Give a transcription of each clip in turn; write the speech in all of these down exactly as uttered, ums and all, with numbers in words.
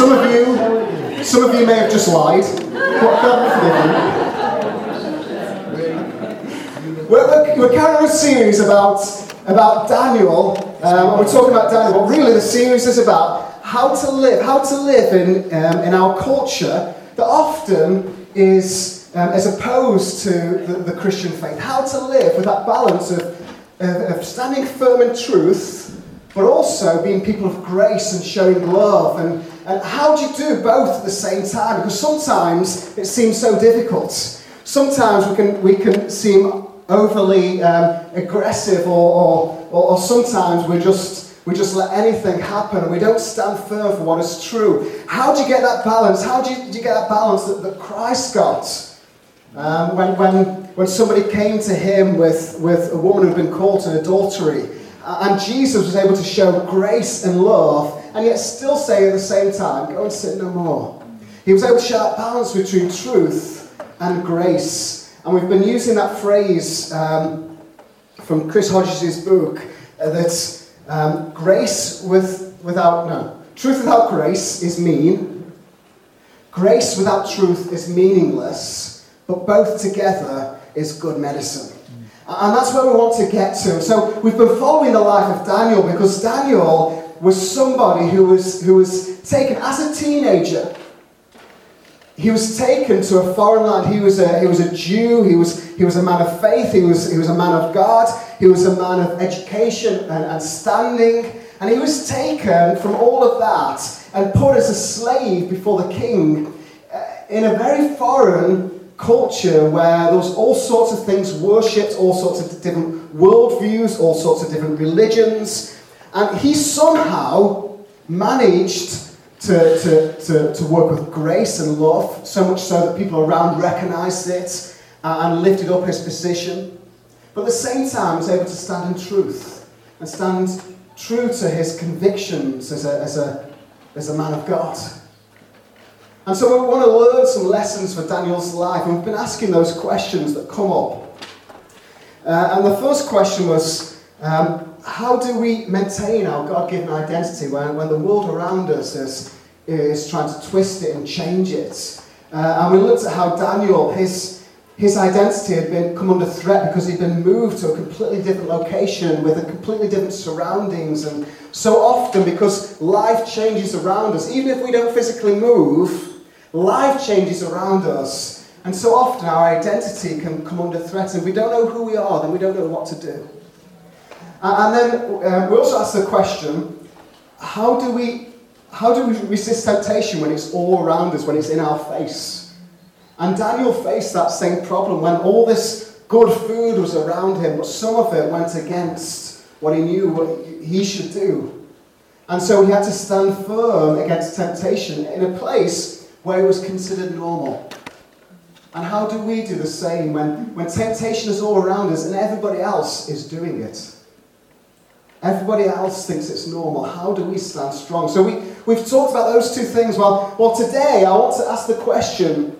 some of you, some of you may have just lied. But God will forgive you. We're, we're, we're carrying on a series about, about Daniel. Um, we're talking about Daniel, but really the series is about how to live, how to live in, um, in our culture that often is um, as opposed to the, the Christian faith. How to live with that balance of, of, of standing firm in truth, but also being people of grace and showing love. And, and how do you do both at the same time? Because sometimes it seems so difficult. Sometimes we can we can seem overly um, aggressive, or, or or sometimes we just we just let anything happen and we don't stand firm for what is true. How do you get that balance? How do you, do you get that balance that, that Christ got? Um, when when when somebody came to him with, with a woman who'd been caught in adultery, uh, and Jesus was able to show grace and love, and yet still say at the same time, go and sin no more. He was able to show that balance between truth and grace. And we've been using that phrase um, from Chris Hodges' book, uh, that um, grace with, without, no, truth without grace is mean, grace without truth is meaningless, but both together is good medicine. And that's where we want to get to. So we've been following the life of Daniel because Daniel was somebody who was, who was taken as a teenager. He was taken to a foreign land. He was a he was a Jew. He was he was a man of faith. He was he was a man of God. He was a man of education and, and standing. And he was taken from all of that and put as a slave before the king uh, in a very foreign culture where there was all sorts of things worshipped, all sorts of different worldviews, all sorts of different religions. And he somehow managed To, to, to, to work with grace and love, so much so that people around recognized it uh, and lifted up his position. But at the same time, was able to stand in truth and stand true to his convictions as a, as a, as a man of God. And so we want to learn some lessons for Daniel's life, and we've been asking those questions that come up. Uh, and the first question was, um, how do we maintain our God-given identity when, when the world around us is, is trying to twist it and change it? Uh, and we looked at how Daniel, his, his identity had been come under threat because he'd been moved to a completely different location with a completely different surroundings. And so often, because life changes around us, even if we don't physically move, life changes around us. And so often our identity can come under threat, and if we don't know who we are, then we don't know what to do. And then um, we also ask the question, how do we how do we resist temptation when it's all around us, when it's in our face? And Daniel faced that same problem when all this good food was around him, but some of it went against what he knew what he should do. And so he had to stand firm against temptation in a place where it was considered normal. And how do we do the same when, when temptation is all around us and everybody else is doing it? Everybody else thinks it's normal. How do we stand strong? So we, we've talked about those two things. Well, well, today I want to ask the question,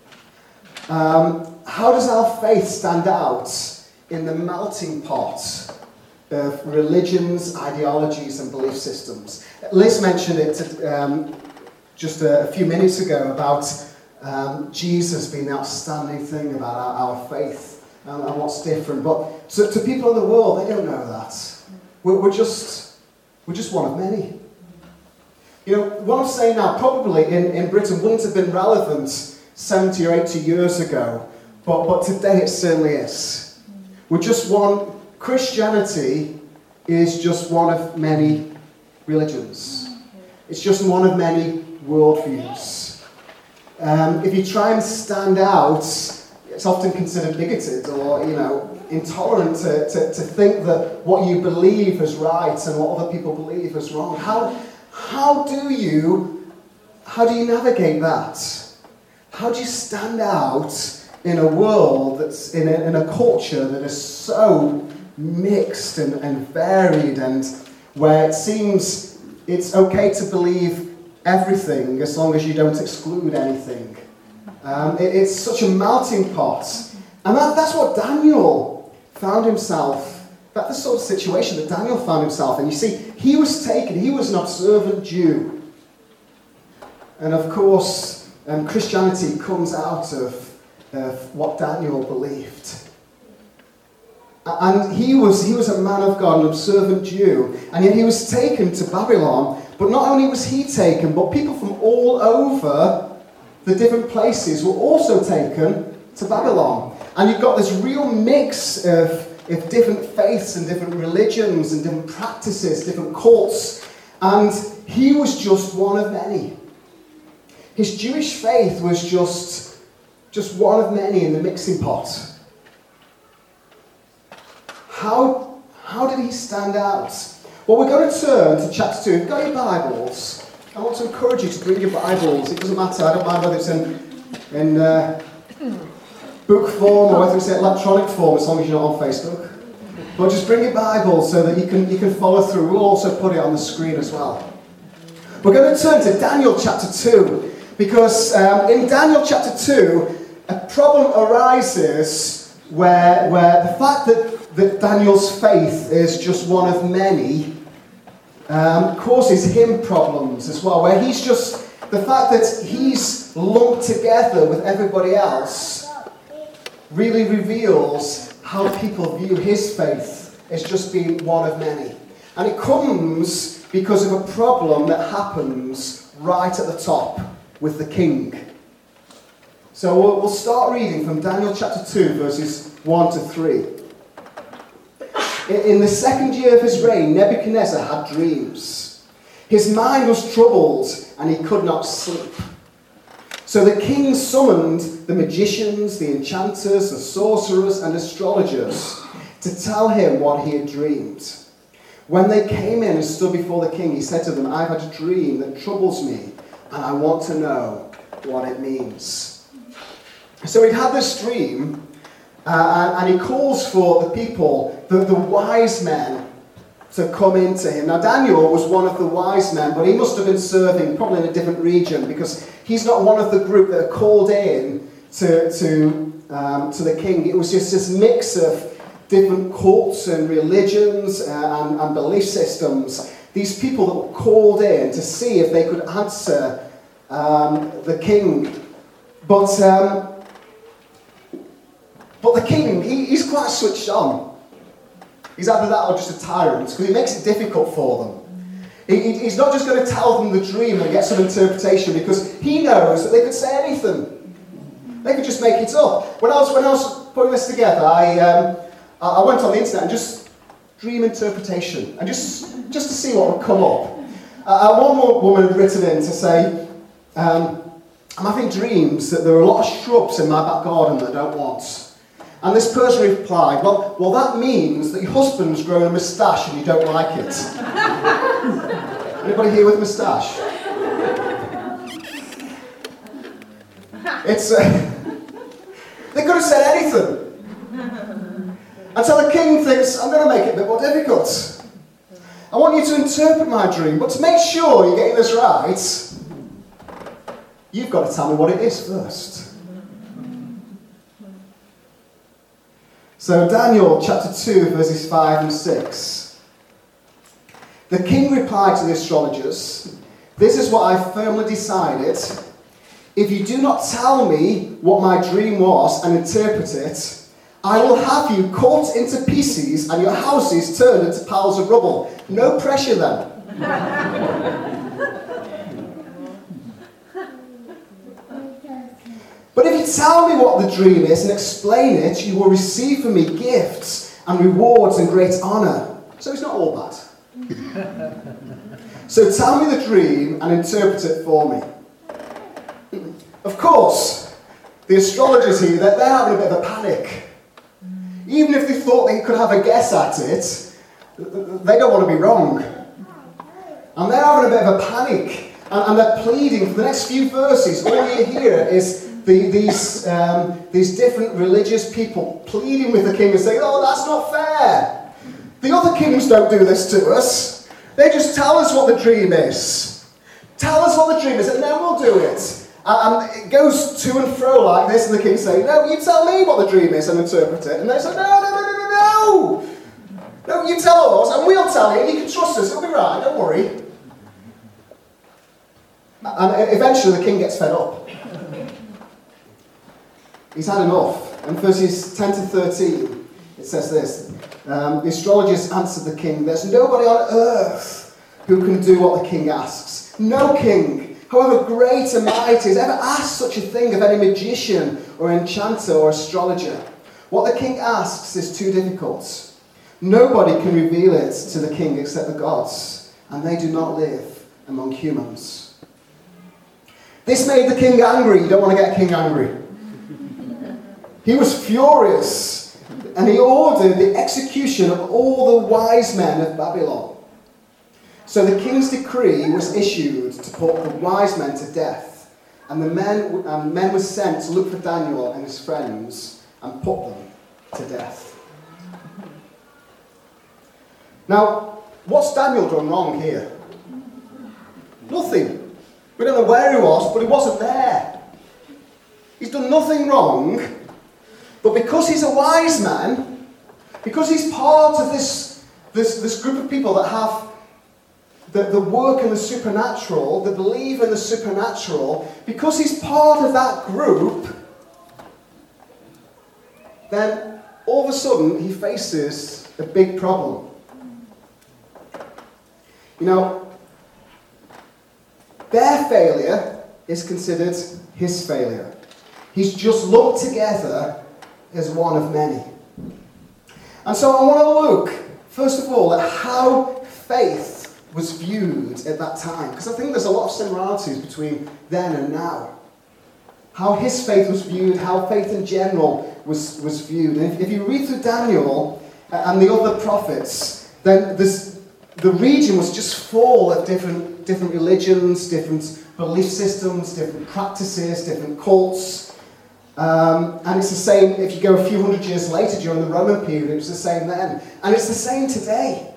um, how does our faith stand out in the melting pot of religions, ideologies, and belief systems? Liz mentioned it um, just a, a few minutes ago about um, Jesus being the outstanding thing about our, our faith and, and what's different. But to, to people in the world, they don't know that. We're, we're just we're just one of many. You know, what I'm saying now probably in, in Britain wouldn't have been relevant seventy or eighty years ago, but, but today it certainly is. We're just one, Christianity is just one of many religions. It's just one of many worldviews. Um, if you try and stand out, it's often considered bigoted or, you know, intolerant to, to, to think that what you believe is right and what other people believe is wrong. How, how do you, how do you navigate that? How do you stand out in a world that's in a, in a culture that is so mixed and, and varied, and where it seems it's okay to believe everything as long as you don't exclude anything? Um, it, it's such a melting pot. And that, that's what Daniel found himself, that's the sort of situation that Daniel found himself in. You see, he was taken, he was an observant Jew. And of course, um, Christianity comes out of, of what Daniel believed. And he was, he was a man of God, an observant Jew, and yet he was taken to Babylon. But not only was he taken, but people from all over the different places were also taken to Babylon. And you've got this real mix of, of different faiths and different religions and different practices, different cults. And he was just one of many. His Jewish faith was just, just one of many in the mixing pot. How, how did he stand out? Well, we're going to turn to chapter two. If you've got your Bibles, I want to encourage you to bring your Bibles. It doesn't matter. I don't mind whether it's in, in uh, book form or whether it's in electronic form, as long as you're not on Facebook. But just bring your Bibles so that you can, you can follow through. We'll also put it on the screen as well. We're going to turn to Daniel chapter two, because um, in Daniel chapter two, a problem arises where, where the fact that that Daniel's faith is just one of many um, causes him problems as well, where he's just, the fact that he's lumped together with everybody else really reveals how people view his faith as just being one of many. And it comes because of a problem that happens right at the top with the king. So we'll, we'll start reading from Daniel chapter two, verses one to three. In the second year of his reign, Nebuchadnezzar had dreams. His mind was troubled, and he could not sleep. So the king summoned the magicians, the enchanters, the sorcerers, and astrologers to tell him what he had dreamed. When they came in and stood before the king, he said to them, "I've had a dream that troubles me, and I want to know what it means." So he'd had this dream, Uh, and he calls for the people, the, the wise men, to come into him. Now, Daniel was one of the wise men, but he must have been serving probably in a different region, because he's not one of the group that are called in to, to, um, to the king. It was just this mix of different cults and religions uh, and, and belief systems. These people that were called in to see if they could answer um, the king. But... Um, But the king, he, he's quite switched on. He's either that or just a tyrant, because he makes it difficult for them. He, he's not just going to tell them the dream and get some interpretation, because he knows that they could say anything. They could just make it up. When I was, when I was putting this together, I, um, I went on the internet and just dream interpretation, and just, just to see what would come up. Uh, one more woman had written in to say, um, I'm having dreams that there are a lot of shrubs in my back garden that I don't want. And this person replied, well, well, that means that your husband's grown a moustache and you don't like it. Anybody here with a moustache? It's, uh, they could have said anything. And so the king thinks, I'm going to make it a bit more difficult. I want you to interpret my dream, but to make sure you're getting this right, you've got to tell me what it is first. So Daniel chapter two, verses five and six. The king replied to the astrologers, "This is what I firmly decided. If you do not tell me what my dream was and interpret it, I will have you cut into pieces and your houses turned into piles of rubble." No pressure then. But if you tell me what the dream is and explain it, you will receive from me gifts and rewards and great honour. So it's not all bad. So tell me the dream and interpret it for me. Of course, the astrologers here, they're having a bit of a panic. Even if they thought they could have a guess at it, they don't want to be wrong. And they're having a bit of a panic. And, and they're pleading for the next few verses. All you hear is the, these, um, these different religious people pleading with the king and saying, "Oh, that's not fair. The other kings don't do this to us. They just tell us what the dream is. Tell us what the dream is and then we'll do it." And it goes to and fro like this, and the king's saying, "No, you tell me what the dream is and interpret it." And they say, "No, no, no, no, no, no. No, you tell us and we'll tell you, and you can trust us, it'll be right, don't worry." And eventually the king gets fed up. He's had enough. And verses ten to thirteen, it says this. Um, the astrologers answered the king, "There's nobody on earth who can do what the king asks. No king, however great and mighty, has ever asked such a thing of any magician or enchanter or astrologer. What the king asks is too difficult. Nobody can reveal it to the king except the gods, and they do not live among humans." This made the king angry. You don't want to get a king angry. He was furious, and he ordered the execution of all the wise men of Babylon. So the king's decree was issued to put the wise men to death, and the men, and men were sent to look for Daniel and his friends and put them to death. Now, what's Daniel done wrong here? Nothing. We don't know where he was, but he wasn't there. He's done nothing wrong, but because he's a wise man, because he's part of this, this, this group of people that have the, the work in the supernatural, that believe in the supernatural, because he's part of that group, then all of a sudden he faces a big problem. You know, their failure is considered his failure. He's just lumped together as one of many. And so I want to look, first of all, at how faith was viewed at that time. Because I think there's a lot of similarities between then and now. How his faith was viewed, how faith in general was, was viewed. And if, if you read through Daniel and the other prophets, then this the region was just full of different, different religions, different belief systems, different practices, different cults. Um, and it's the same if you go a few hundred years later during the Roman period, it was the same then. And it's the same today.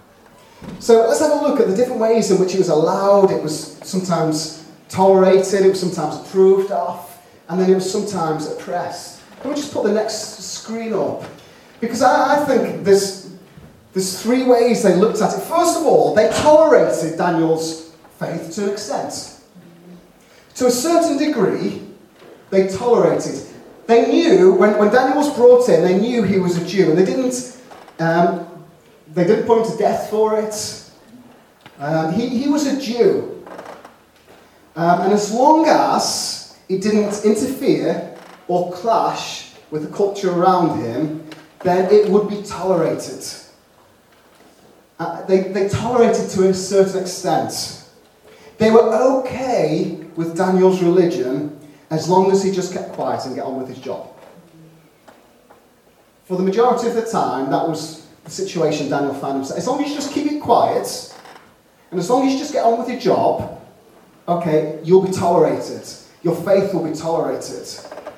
So let's have a look at the different ways in which it was allowed, it was sometimes tolerated, it was sometimes approved of, and then it was sometimes oppressed. Can we just put the next screen up? Because I, I think there's... There's three ways they looked at it. First of all, they tolerated Daniel's faith to an extent. To a certain degree, they tolerated. They knew, when, when Daniel was brought in, they knew he was a Jew, and they didn't, um, they didn't put him to death for it. Um, he, he was a Jew. Um, and as long as it didn't interfere or clash with the culture around him, then it would be tolerated. Uh, they, they tolerated to a certain extent. They were okay with Daniel's religion as long as he just kept quiet and get on with his job. For the majority of the time, that was the situation Daniel found himself. As long as you just keep it quiet, and as long as you just get on with your job, okay, you'll be tolerated. Your faith will be tolerated.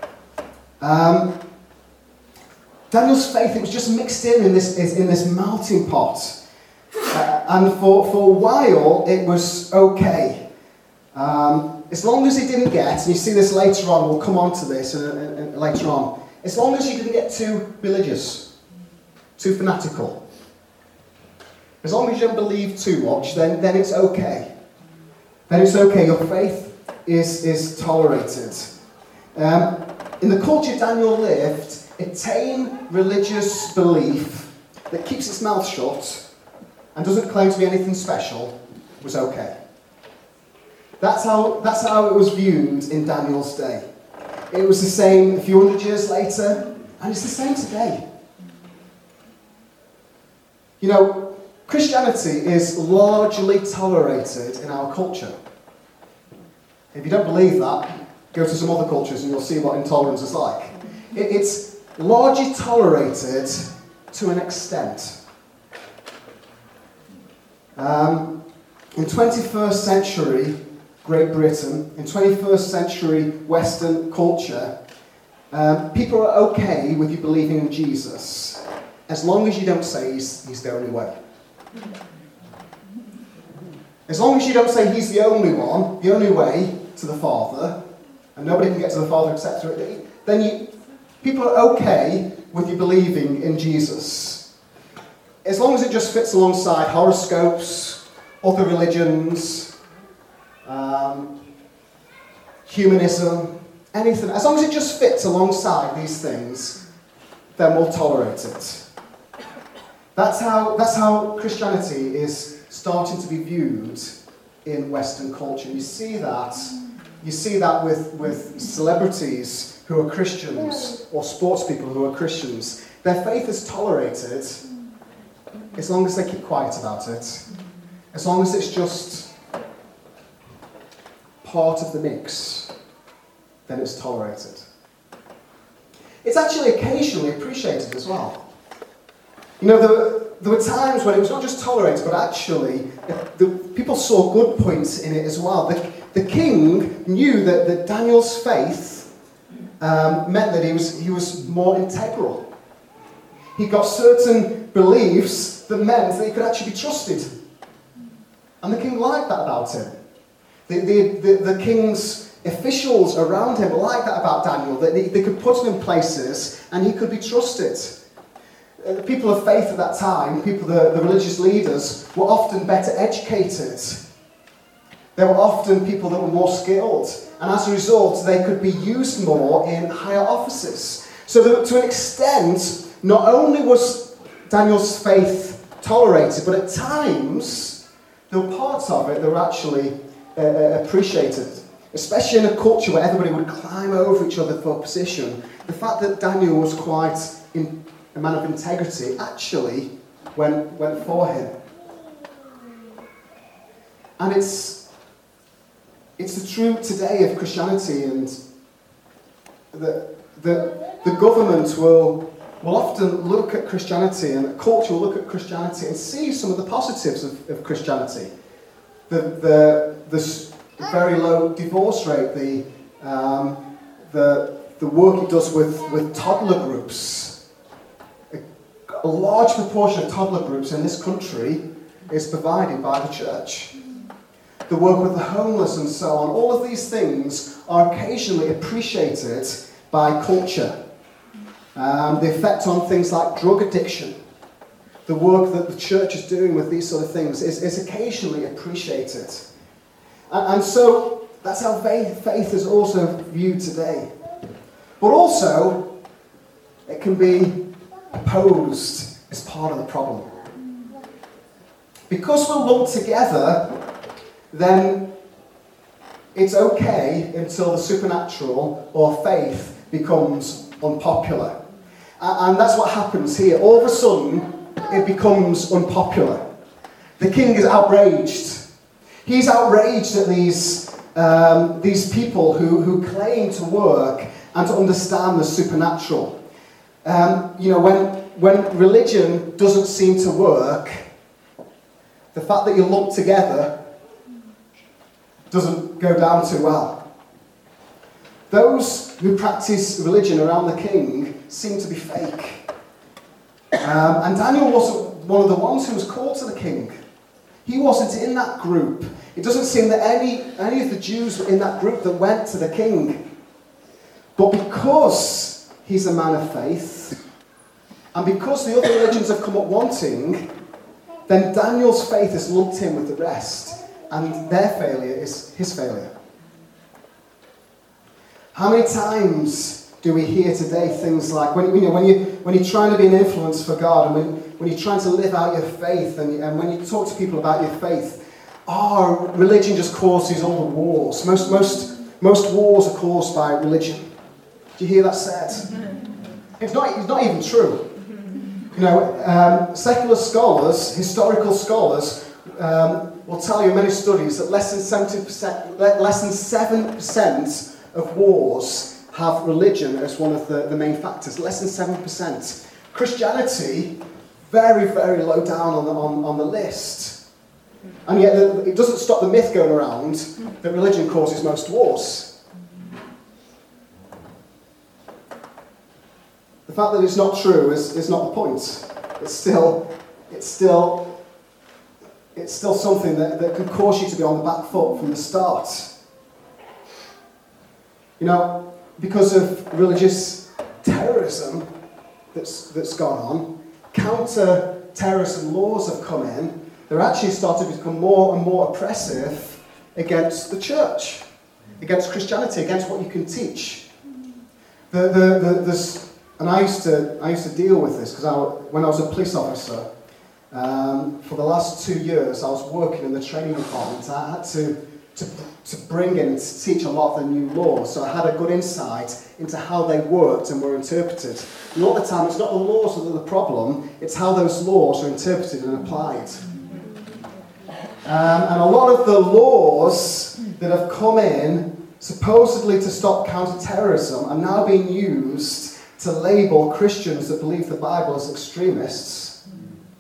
Um, Daniel's faith, it was just mixed in in this, in this melting pot. Uh, and for, for a while, it was okay. Um, as long as he didn't get, and you see this later on, we'll come on to this uh, uh, later on, as long as you didn't get too religious, too fanatical, as long as you don't believe too much, then, then it's okay. Then it's okay. Your faith is, is tolerated. Um, in the culture Daniel lived, a tame religious belief that keeps its mouth shut and doesn't claim to be anything special was okay. That's how, that's how it was viewed in Daniel's day. It was the same a few hundred years later, and it's the same today. You know, Christianity is largely tolerated in our culture. If you don't believe that, go to some other cultures and you'll see what intolerance is like. It, it's largely tolerated to an extent. Um, in twenty-first century Great Britain, in twenty-first century Western culture, um, people are okay with you believing in Jesus as long as you don't say he's, he's the only way. As long as you don't say he's the only one, the only way to the Father, and nobody can get to the Father except through it, then you, people are okay with you believing in Jesus. As long as it just fits alongside horoscopes, other religions, um, humanism, anything. As long as it just fits alongside these things, then we'll tolerate it. That's how, that's how Christianity is starting to be viewed in Western culture. You see that, you see that with, with celebrities who are Christians or sports people who are Christians. Their faith is tolerated as long as they keep quiet about it, as long as it's just part of the mix, then it's tolerated. It's actually occasionally appreciated as well. You know, there were, there were times when it was not just tolerated, but actually the, people saw good points in it as well. The, the king knew that, that Daniel's faith um, meant that he was, he was more integral. He got certain beliefs that meant that he could actually be trusted. And the king liked that about him. The, the, the, the king's officials around him liked that about Daniel, that they, they could put him in places and he could be trusted. The people of faith at that time, people, the, the religious leaders, were often better educated. They were often people that were more skilled. And as a result, they could be used more in higher offices. So that to an extent, not only was Daniel's faith tolerated, but at times, there were parts of it that were actually uh, appreciated. Especially in a culture where everybody would climb over each other for position. The fact that Daniel was quite in, a man of integrity actually went, went for him. And it's, it's the truth today of Christianity, and the, the, the government will, will often look at Christianity, and the culture will look at Christianity and see some of the positives of, of Christianity. The, the, the very low divorce rate, the, um, the, the work it does with, with toddler groups. A, a large proportion of toddler groups in this country is provided by the church. The work with the homeless and so on, all of these things are occasionally appreciated by culture. Um, the effect on things like drug addiction, the work that the church is doing with these sort of things is, is occasionally appreciated. And, and so that's how faith, faith is also viewed today. But also, it can be opposed as part of the problem. Because we're lumped together, then it's okay until the supernatural or faith becomes unpopular. And that's what happens here. All of a sudden, it becomes unpopular. The king is outraged. He's outraged at these, um, these people who, who claim to work and to understand the supernatural. Um, you know, when, when religion doesn't seem to work, the fact that you're lumped together doesn't go down too well. Those who practice religion around the king seem to be fake. Um, and Daniel wasn't one of the ones who was called to the king. He wasn't in that group. It doesn't seem that any, any of the Jews were in that group that went to the king. But because he's a man of faith, and because the other religions have come up wanting, then Daniel's faith has lumped in with the rest, and their failure is his failure. How many times do we hear today things like, when, you know, when, you, when you're trying to be an influence for God, and when, when you're trying to live out your faith, and, and when you talk to people about your faith, oh, religion just causes all the wars. Most, most, most wars are caused by religion. Do you hear that said? It's not, it's not even true. You know, um, secular scholars, historical scholars, um, will tell you in many studies that less than seventy percent, less than seven percent of wars have religion as one of the, the main factors. Less than seven percent. Christianity, very, very low down on the, on, on the list. And yet it doesn't stop the myth going around that religion causes most wars. The fact that it's not true is, is not the point. It's still, it's still, it's still something that, that can cause you to be on the back foot from the start. You know, because of religious terrorism that's, that's gone on, counter-terrorism laws have come in. They're actually starting to become more and more oppressive against the church, against Christianity, against what you can teach. The, the, the, there's, and I used to, I used to deal with this because I, when I was a police officer, um, for the last two years, I was working in the training department. I had to, to, to bring in and to teach a lot of the new laws, so I had a good insight into how they worked and were interpreted. And all the time, it's not the laws that are the problem, it's how those laws are interpreted and applied. Um, and a lot of the laws that have come in, supposedly to stop counter-terrorism, are now being used to label Christians that believe the Bible as extremists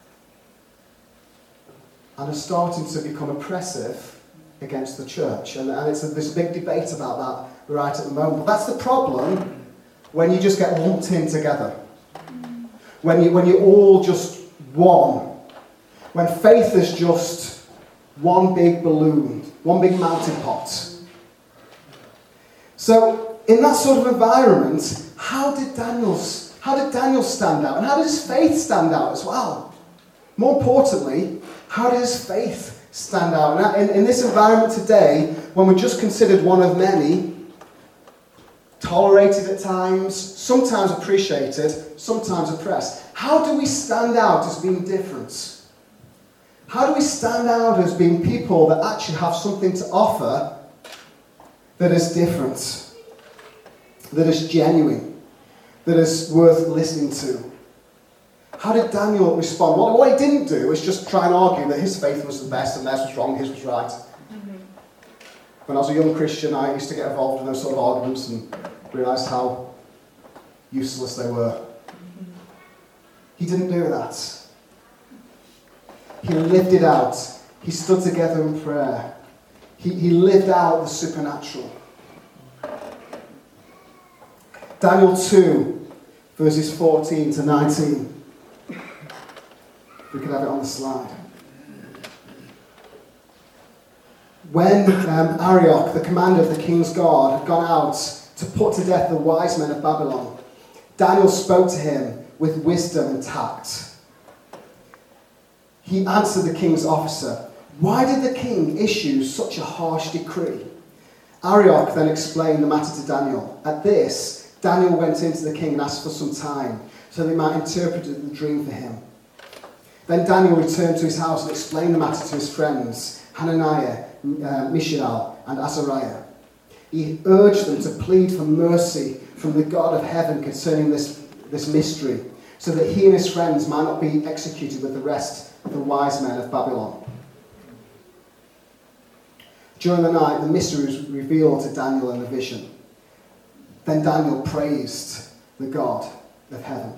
and are starting to become oppressive against the church. And, and it's a, there's a big debate about that right at the moment. But that's the problem when you just get lumped in together. When, you, when you're all just one. When faith is just one big balloon, one big melting pot. So, in that sort of environment, how did Daniel's, how did Daniel stand out? And how did his faith stand out as well? More importantly, how did his faith stand out? And in, in this environment today, when we're just considered one of many, tolerated at times, sometimes appreciated, sometimes oppressed, how do we stand out as being different? How do we stand out as being people that actually have something to offer that is different, that is genuine, that is worth listening to? How did Daniel respond? Well, what he didn't do was just try and argue that his faith was the best and theirs was wrong, his was right. Mm-hmm. When I was a young Christian, I used to get involved in those sort of arguments and realised how useless they were. Mm-hmm. He didn't do that. He lived it out. He stood together in prayer. He, he lived out the supernatural. Daniel two, verses fourteen to nineteen. We could have it on the slide. When um, Arioch, the commander of the king's guard, had gone out to put to death the wise men of Babylon, Daniel spoke to him with wisdom and tact. He answered the king's officer, "Why did the king issue such a harsh decree?" Arioch then explained the matter to Daniel. At this, Daniel went into the king and asked for some time, so they might interpret the dream for him. Then Daniel returned to his house and explained the matter to his friends, Hananiah, uh, Mishael, and Azariah. He urged them to plead for mercy from the God of heaven concerning this, this mystery, so that he and his friends might not be executed with the rest of the wise men of Babylon. During the night, the mystery was revealed to Daniel in a vision. Then Daniel praised the God of heaven.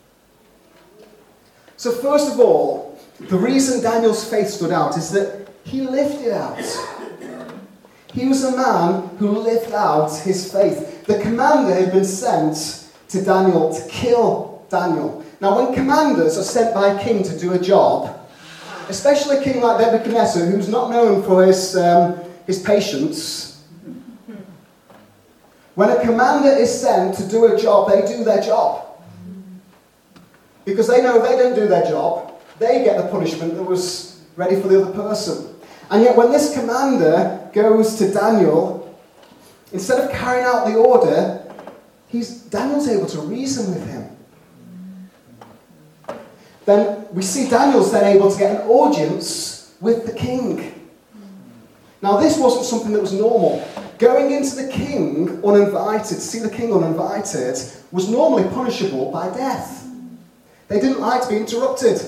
So first of all, the reason Daniel's faith stood out is that he lived it out. He was a man who lived out his faith. The commander had been sent to Daniel to kill Daniel. Now, when commanders are sent by a king to do a job, especially a king like Nebuchadnezzar, who's not known for his, um, his patience, when a commander is sent to do a job, they do their job. Because they know if they don't do their job, they get the punishment that was ready for the other person. And yet when this commander goes to Daniel, instead of carrying out the order, he's, Daniel's able to reason with him. Then we see Daniel's then able to get an audience with the king. Now this wasn't something that was normal. Going into the king uninvited, to see the king uninvited, was normally punishable by death. They didn't like to be interrupted.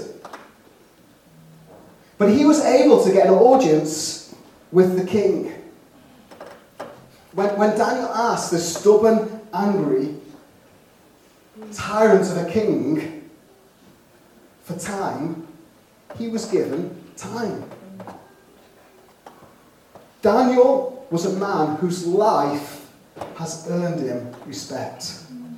But he was able to get an audience with the king. When, when Daniel asked the stubborn, angry tyrant of a king for time, he was given time. Daniel was a man whose life has earned him respect.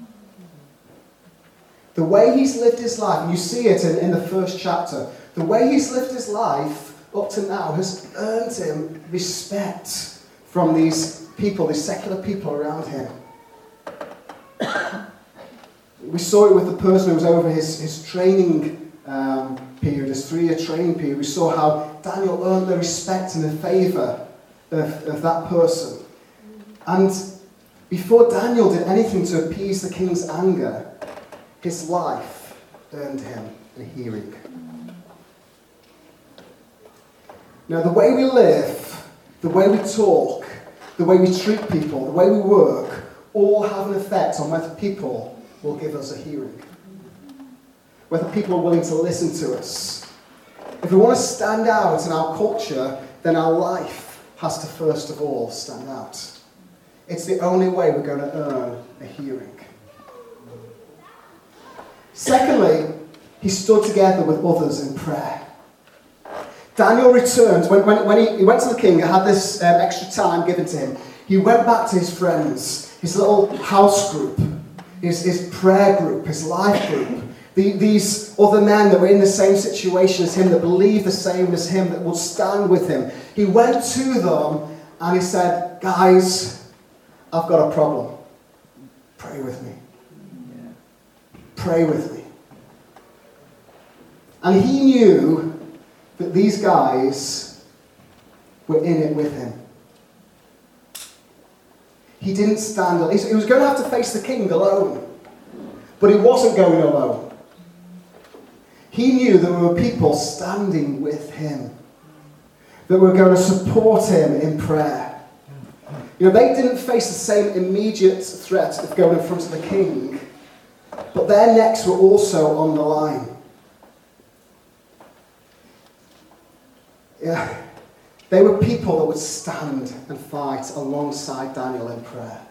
The way he's lived his life, and you see it in, in the first chapter, the way he's lived his life up to now has earned him respect from these people, these secular people around him. We saw it with the person who was over his, his training um, period, his three-year training period. We saw how Daniel earned the respect and the favour of, of that person. And before Daniel did anything to appease the king's anger, his life earned him a hearing. Now, the way we live, the way we talk, the way we treat people, the way we work, all have an effect on whether people will give us a hearing. Whether people are willing to listen to us. If we want to stand out in our culture, then our life has to first of all stand out. It's the only way we're going to earn a hearing. Secondly, he stood together with others in prayer. Daniel returned, when, when, when he, he went to the king and had this um, extra time given to him, he went back to his friends, his little house group, his, his prayer group, his life group, the, these other men that were in the same situation as him, that believed the same as him, that would stand with him. He went to them and he said, guys, I've got a problem. Pray with me. Pray with me. And he knew that these guys were in it with him. He didn't stand alone. He was going to have to face the king alone. But he wasn't going alone. He knew there were people standing with him that were going to support him in prayer. You know, they didn't face the same immediate threat of going in front of the king, but their necks were also on the line. Yeah, they were people that would stand and fight alongside Daniel in prayer.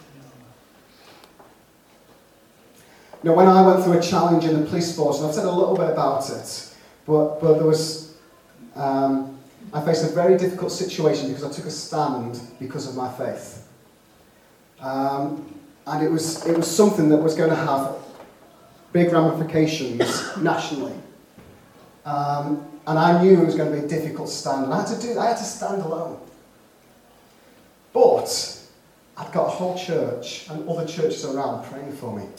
You know, when I went through a challenge in the police force, and I've said a little bit about it, but, but there was, um, I faced a very difficult situation because I took a stand because of my faith. Um, and it was, it was something that was going to have big ramifications nationally. Um, and I knew it was going to be a difficult stand, and I had to do, I had to stand alone. But I'd got a whole church and other churches around praying for me.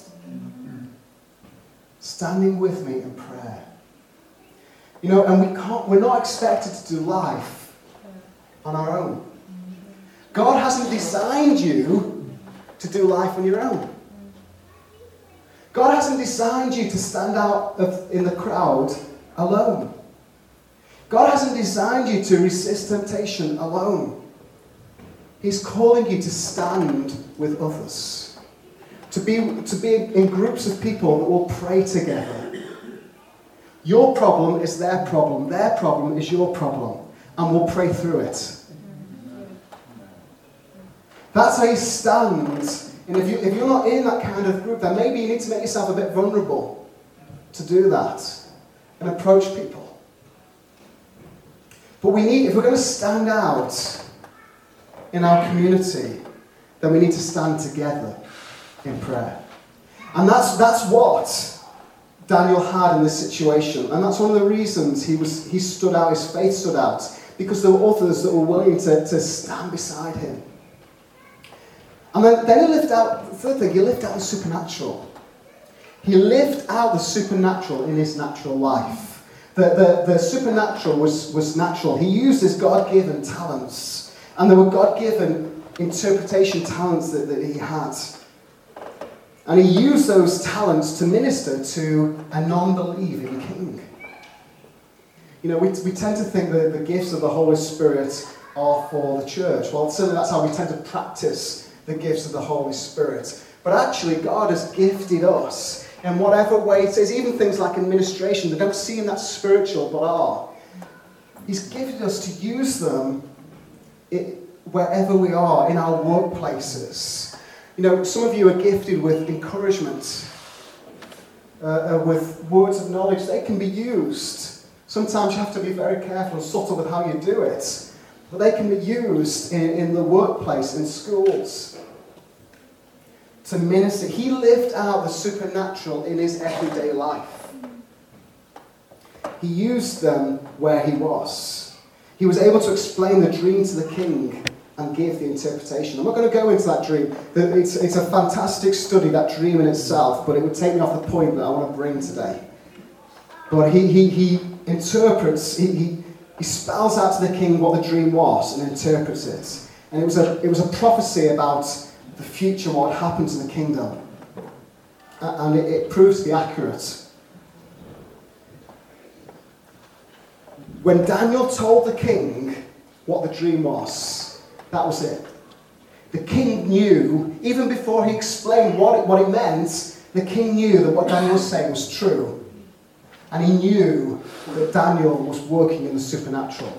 Standing with me in prayer. You know, and we can't, we're not expected to do life on our own. God hasn't designed you to do life on your own. God hasn't designed you to stand out of, in the crowd alone. God hasn't designed you to resist temptation alone. He's calling you to stand with others. To be, to be in groups of people that will pray together. Your problem is their problem. Their problem is your problem. And we'll pray through it. That's how you stand. And if, you, if you're not in that kind of group, then maybe you need to make yourself a bit vulnerable to do that and approach people. But we need, if we're going to stand out in our community, then we need to stand together in prayer. And that's that's what Daniel had in this situation. And that's one of the reasons he was he stood out, his faith stood out. Because there were others that were willing to, to stand beside him. And then, then he lived out, the third thing, he lived out the supernatural. He lived out the supernatural in his natural life. The, the, the supernatural was, was natural. He used his God-given talents. And there were God-given interpretation talents that, that he had. And he used those talents to minister to a non-believing king. You know, we, we tend to think that the gifts of the Holy Spirit are for the church. Well, certainly that's how we tend to practice the gifts of the Holy Spirit. But actually, God has gifted us in whatever way it is, even things like administration that don't seem that spiritual but are. He's gifted us to use them wherever we are, in our workplaces. You know, some of you are gifted with encouragement, uh, uh, with words of knowledge. They can be used. Sometimes you have to be very careful and subtle with how you do it. But they can be used in, in the workplace, in schools, to minister. He lived out the supernatural in his everyday life. He used them where he was. He was able to explain the dream to the king and give the interpretation. I'm not going to go into that dream. It's, it's a fantastic study, that dream in itself, but it would take me off the point that I want to bring today. But he, he, he interprets, he, he, he spells out to the king what the dream was and interprets it. And it was a, it was a prophecy about the future, what would happen to the kingdom. And it, it proves to be accurate. When Daniel told the king what the dream was, that was it. The king knew, even before he explained what it, what it meant, the king knew that what Daniel was saying was true. And he knew that Daniel was working in the supernatural.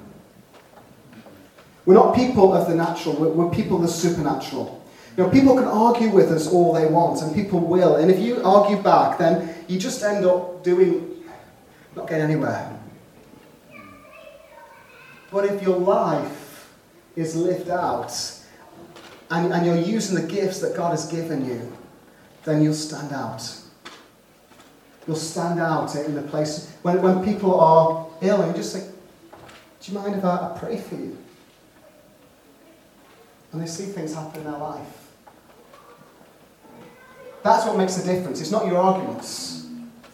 We're not people of the natural, we're, we're people of the supernatural. You know, people can argue with us all they want, and people will. And if you argue back, then you just end up doing, not getting anywhere. But if your life is lived out, and, and you're using the gifts that God has given you, then you'll stand out. You'll stand out in the place when, when people are ill, and you just say, do you mind if I, I pray for you? And they see things happen in their life. That's what makes the difference. It's not your arguments.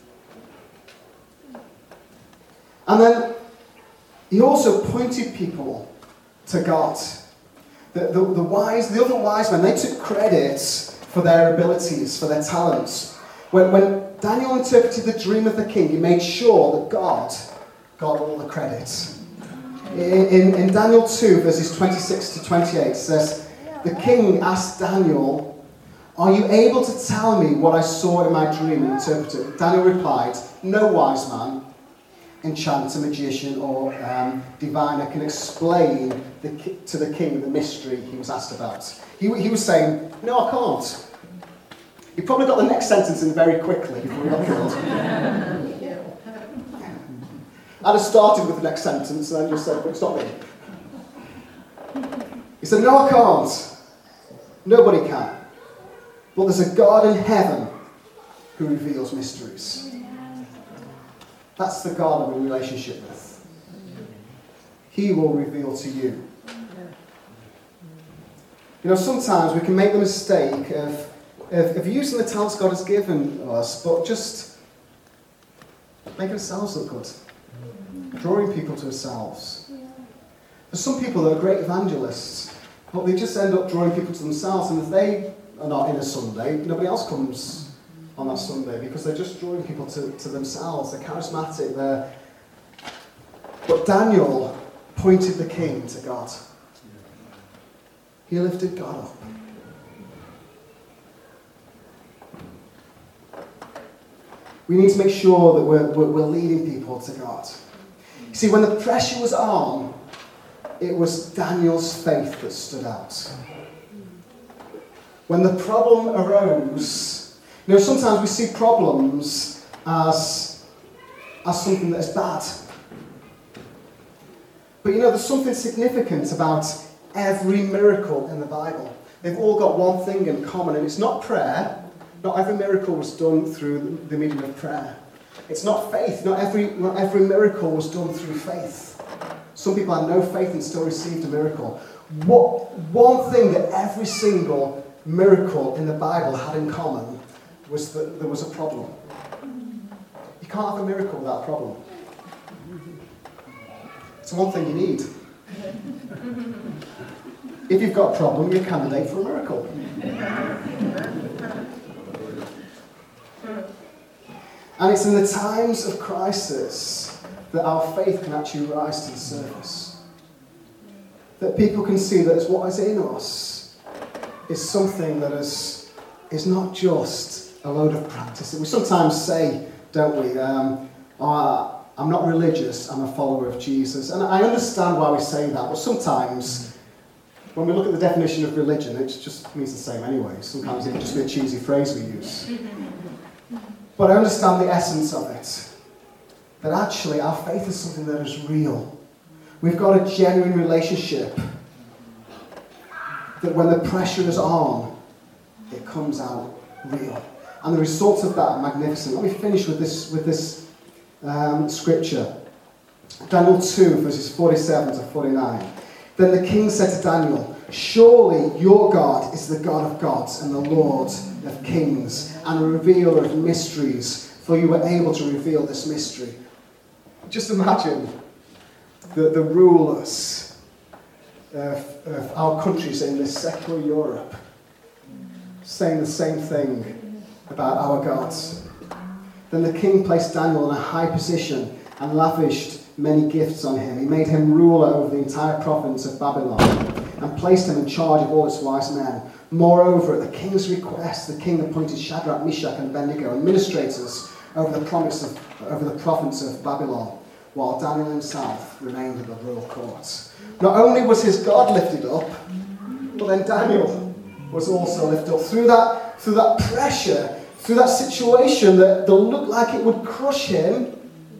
And then he also pointed people to God. The, the, the wise, the other wise men, they took credit for their abilities, for their talents. When, when Daniel interpreted the dream of the king, he made sure that God got all the credit. In, in, in Daniel two, verses twenty-six to twenty-eight, it says, the king asked Daniel, are you able to tell me what I saw in my dream and interpret it? Daniel replied, no wise man, enchanter, magician, or um, diviner can explain the, to the king the mystery he was asked about. He, he was saying, no, I can't. He probably got the next sentence in very quickly before he got killed. I'd have started with the next sentence and then just said, but it's not me. He said, no, I can't. Nobody can. But there's a God in heaven who reveals mysteries. That's the God I'm in relationship with. He will reveal to you. You know, sometimes we can make the mistake of, of, of using the talents God has given us, but just making ourselves look good. Drawing people to ourselves. There's some people that are great evangelists, but they just end up drawing people to themselves, and if they are not in a Sunday, nobody else comes on that Sunday because they're just drawing people to, to themselves. They're charismatic. They're... But Daniel pointed the king to God. He lifted God up. We need to make sure that we're, we're, we're leading people to God. You see, when the pressure was on, it was Daniel's faith that stood out. When the problem arose, you know, sometimes we see problems as, as something that is bad. But you know, there's something significant about every miracle in the Bible. They've all got one thing in common, and it's not prayer. Not every miracle was done through the medium of prayer. It's not faith. Not every, not every miracle was done through faith. Some people had no faith and still received a miracle. What, one thing that every single miracle in the Bible had in common was that there was a problem. You can't have a miracle without a problem. It's one thing you need. If you've got a problem, you're a candidate for a miracle. And it's in the times of crisis that our faith can actually rise to the surface. That people can see that what is in us is something that is, is not just a load of practice. We sometimes say, don't we, um, oh, I'm not religious, I'm a follower of Jesus. And I understand why we say that, but sometimes when we look at the definition of religion, it just means the same anyway. Sometimes it can just be a cheesy phrase we use. But I understand the essence of it. That actually our faith is something that is real. We've got a genuine relationship. That when the pressure is on, it comes out real. And the results of that are magnificent. Let me finish with this, with this um, scripture. Daniel two, verses forty-seven to forty-nine. Then the king said to Daniel, surely your God is the God of gods and the Lord of kings and a revealer of mysteries, for you were able to reveal this mystery. Just imagine the, the rulers of, of our countries in this secular Europe saying the same thing about our gods. Then the king placed Daniel in a high position and lavished many gifts on him. He made him ruler over the entire province of Babylon and placed him in charge of all its wise men. Moreover, at the king's request, the king appointed Shadrach, Meshach, and Abednego administrators over the province of, over the province of Babylon, while Daniel himself remained in the royal court. Not only was his God lifted up, but then Daniel was also lifted up. Through that, through that pressure, through that situation that, that looked like it would crush him,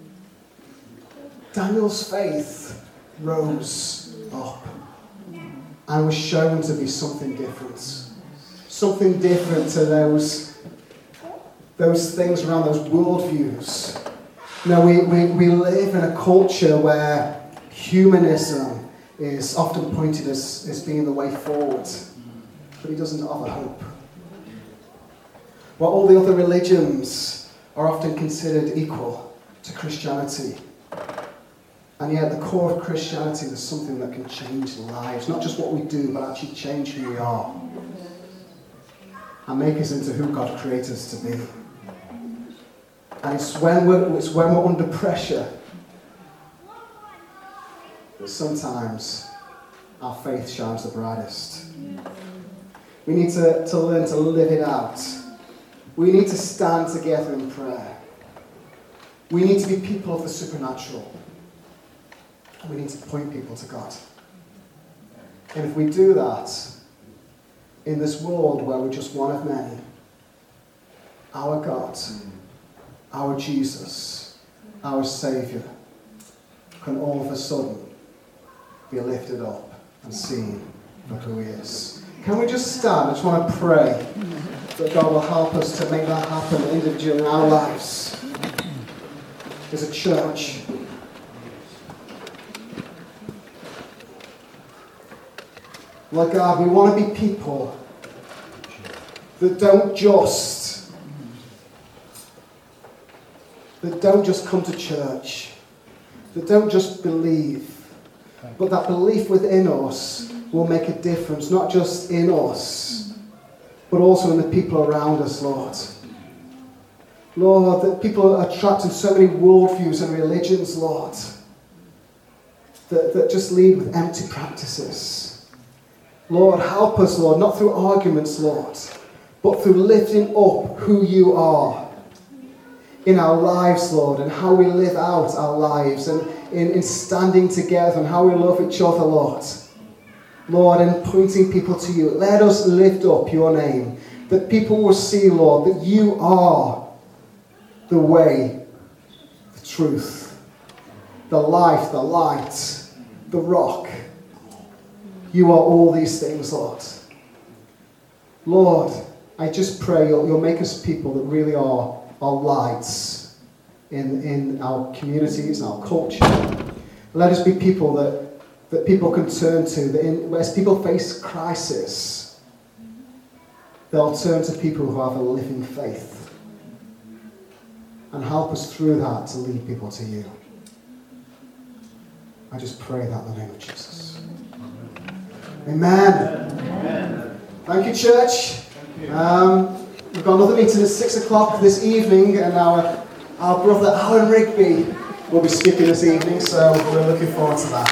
Daniel's faith rose up and was shown to be something different. Something different to those, those things around, those worldviews. You know, we, we, we live in a culture where humanism is often pointed as, as being the way forward, but it doesn't offer hope. While all the other religions are often considered equal to Christianity, and yet at the core of Christianity there's something that can change lives, not just what we do, but actually change who we are and make us into who God created us to be. And it's when we're, it's when we're under pressure that sometimes our faith shines the brightest. We need to, to learn to live it out. We need to stand together in prayer. We need to be people of the supernatural. And we need to point people to God. And if we do that, in this world where we're just one of many, our God, our Jesus, our Saviour, can all of a sudden be lifted up and seen for who He is. Can we just stand? I just want to pray that God will help us to make that happen individually in our lives as a church. Lord God, we want to be people that don't just that don't just come to church, that don't just believe, but that belief within us will make a difference, not just in us, but also in the people around us, Lord. Lord, that people are trapped in so many worldviews and religions, Lord, that, that just lead with empty practices. Lord, help us, Lord, not through arguments, Lord, but through lifting up who You are in our lives, Lord, and how we live out our lives, and in, in standing together, and how we love each other, Lord. Lord, and pointing people to You. Let us lift up Your name, that people will see, Lord, that You are the way, the truth, the life, the light, the rock. You are all these things, Lord. Lord, I just pray You'll, you'll make us people that really are, are lights in, in our communities, in our culture. Let us be people that, that people can turn to, that in, as people face crisis, they'll turn to people who have a living faith. And help us through that to lead people to You. I just pray that in the name of Jesus. Amen. Amen. Thank you, church. Thank you. Um, we've got another meeting at six o'clock this evening, and our, our brother Alan Rigby will be speaking this evening, so we're looking forward to that.